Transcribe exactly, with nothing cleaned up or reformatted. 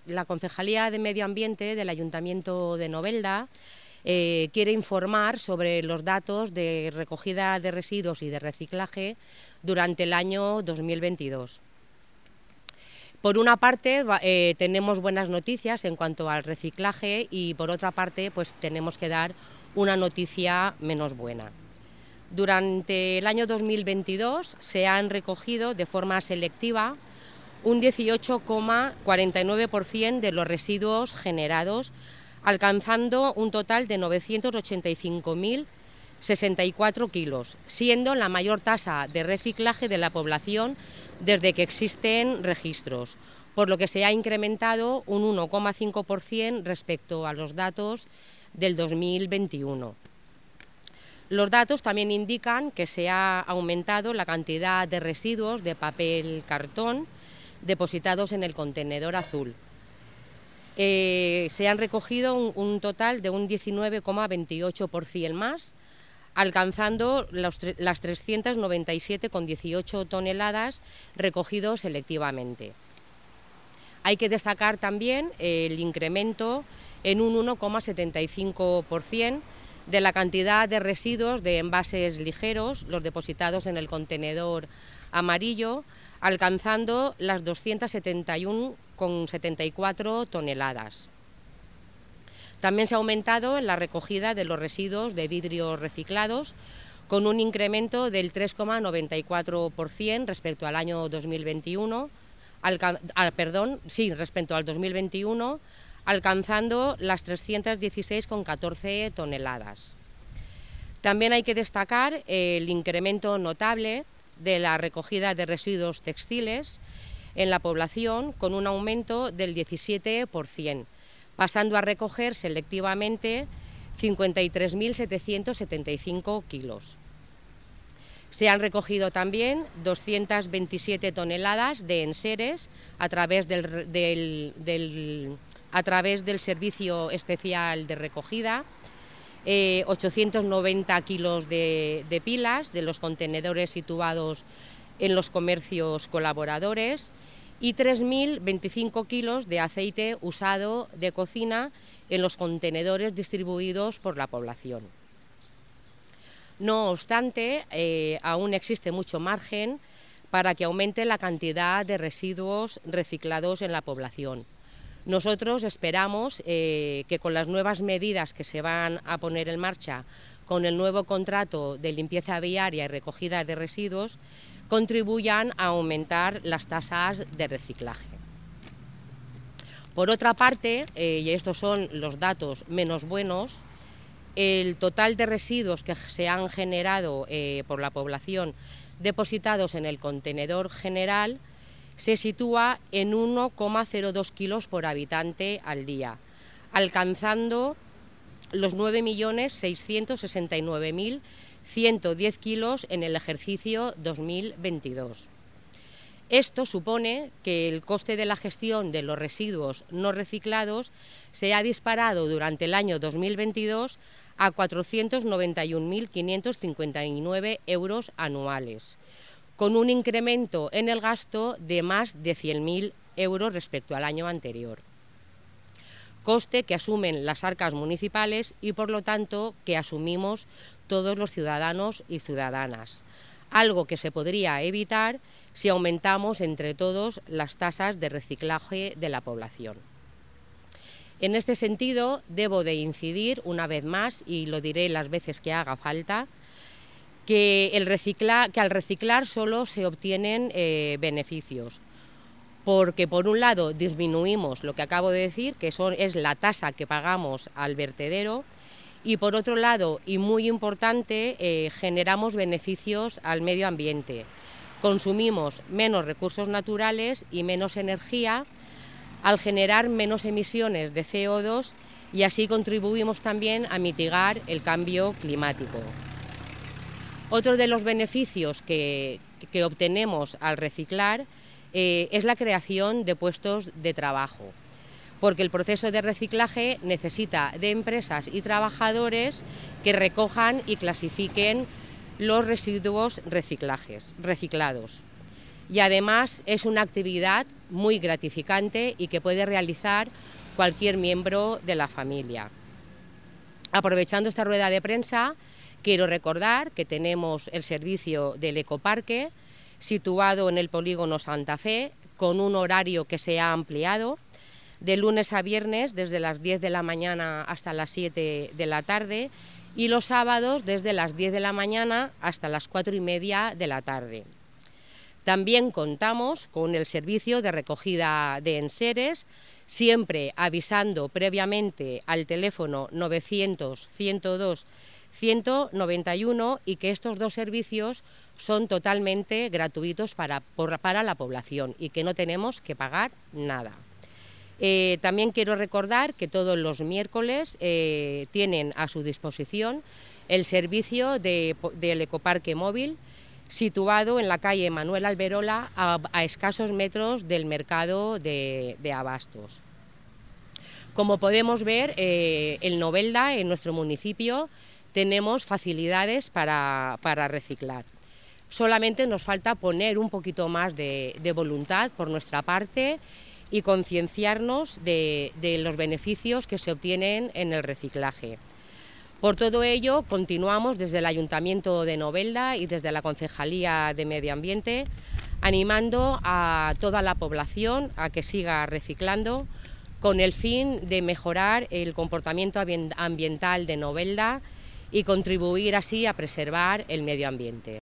la Concejalía de Medio Ambiente del Ayuntamiento de Novelda eh, quiere informar sobre los datos de recogida de residuos y de reciclaje durante el año dos mil veintidós. Por una parte, eh, tenemos buenas noticias en cuanto al reciclaje y por otra parte, pues tenemos que dar una noticia menos buena. Durante el año dos mil veintidós se han recogido de forma selectiva un dieciocho coma cuarenta y nueve por ciento de los residuos generados, alcanzando un total de novecientos ochenta y cinco mil sesenta y cuatro kilos, siendo la mayor tasa de reciclaje de la población desde que existen registros, por lo que se ha incrementado un uno coma cinco por ciento respecto a los datos del dos mil veintiuno. Los datos también indican que se ha aumentado la cantidad de residuos de papel cartón depositados en el contenedor azul. Eh, se han recogido un, un total de un diecinueve coma veintiocho por ciento más, alcanzando los, las trescientos noventa y siete coma dieciocho toneladas recogidos selectivamente. Hay que destacar también el incremento en un uno coma setenta y cinco por ciento de la cantidad de residuos de envases ligeros, los depositados en el contenedor amarillo, alcanzando las doscientos setenta y uno coma setenta y cuatro toneladas. También se ha aumentado la recogida de los residuos de vidrio reciclados, con un incremento del tres coma noventa y cuatro por ciento respecto al año dos mil veintiuno, alca ah, perdón, sí, respecto al dos mil veintiuno, alcanzando las trescientos dieciséis coma catorce toneladas. También hay que destacar el incremento notable de la recogida de residuos textiles en la población, con un aumento del diecisiete por ciento, pasando a recoger selectivamente cincuenta y tres mil setecientos setenta y cinco kilos. Se han recogido también doscientas veintisiete toneladas de enseres a través del, del, del, a través del Servicio Especial de Recogida, eh, ochocientos noventa kilos de, de pilas de los contenedores situados en los comercios colaboradores y tres mil veinticinco kilos de aceite usado de cocina en los contenedores distribuidos por la población. No obstante, eh, aún existe mucho margen para que aumente la cantidad de residuos reciclados en la población. Nosotros esperamos eh, que con las nuevas medidas que se van a poner en marcha con el nuevo contrato de limpieza viaria y recogida de residuos, contribuyan a aumentar las tasas de reciclaje. Por otra parte, eh, y estos son los datos menos buenos, el total de residuos que se han generado eh, por la población depositados en el contenedor general se sitúa en uno coma cero dos kilos por habitante al día, alcanzando los nueve millones seiscientos sesenta y nueve mil ciento diez kilos en el ejercicio dos mil veintidós. Esto supone que el coste de la gestión de los residuos no reciclados se ha disparado durante el año dos mil veintidós a cuatrocientos noventa y un mil quinientos cincuenta y nueve euros anuales, con un incremento en el gasto de más de cien mil euros respecto al año anterior. Coste que asumen las arcas municipales y, por lo tanto, que asumimos todos los ciudadanos y ciudadanas, algo que se podría evitar si aumentamos entre todos las tasas de reciclaje de la población. En este sentido, debo de incidir una vez más, y lo diré las veces que haga falta, que, el recicla, que al reciclar solo se obtienen eh, beneficios, porque por un lado disminuimos lo que acabo de decir, que son, es la tasa que pagamos al vertedero, y por otro lado, y muy importante, eh, generamos beneficios al medio ambiente. Consumimos menos recursos naturales y menos energía al generar menos emisiones de C O dos y así contribuimos también a mitigar el cambio climático. Otro de los beneficios que, que obtenemos al reciclar eh, es la creación de puestos de trabajo, porque el proceso de reciclaje necesita de empresas y trabajadores que recojan y clasifiquen los residuos reciclajes, reciclados. y además es una actividad muy gratificante y que puede realizar cualquier miembro de la familia. Aprovechando esta rueda de prensa, quiero recordar que tenemos el servicio del ecoparque situado en el polígono Santa Fe, con un horario que se ha ampliado de lunes a viernes desde las diez de la mañana hasta las siete de la tarde y los sábados desde las diez de la mañana hasta las cuatro y media de la tarde. También contamos con el servicio de recogida de enseres, siempre avisando previamente al teléfono novecientos, ciento dos, ciento noventa y uno y que estos dos servicios son totalmente gratuitos para, por, para la población y que no tenemos que pagar nada. Eh, también quiero recordar que todos los miércoles eh, tienen a su disposición el servicio de, del ecoparque móvil situado en la calle Manuel Alberola a, a escasos metros del mercado de, de abastos. Como podemos ver, eh, en Novelda, en nuestro municipio, tenemos facilidades para, para reciclar. Solamente nos falta poner un poquito más de, de voluntad por nuestra parte y concienciarnos de, de los beneficios que se obtienen en el reciclaje. Por todo ello, continuamos desde el Ayuntamiento de Novelda y desde la Concejalía de Medio Ambiente animando a toda la población a que siga reciclando con el fin de mejorar el comportamiento ambiental de Novelda y contribuir así a preservar el medio ambiente.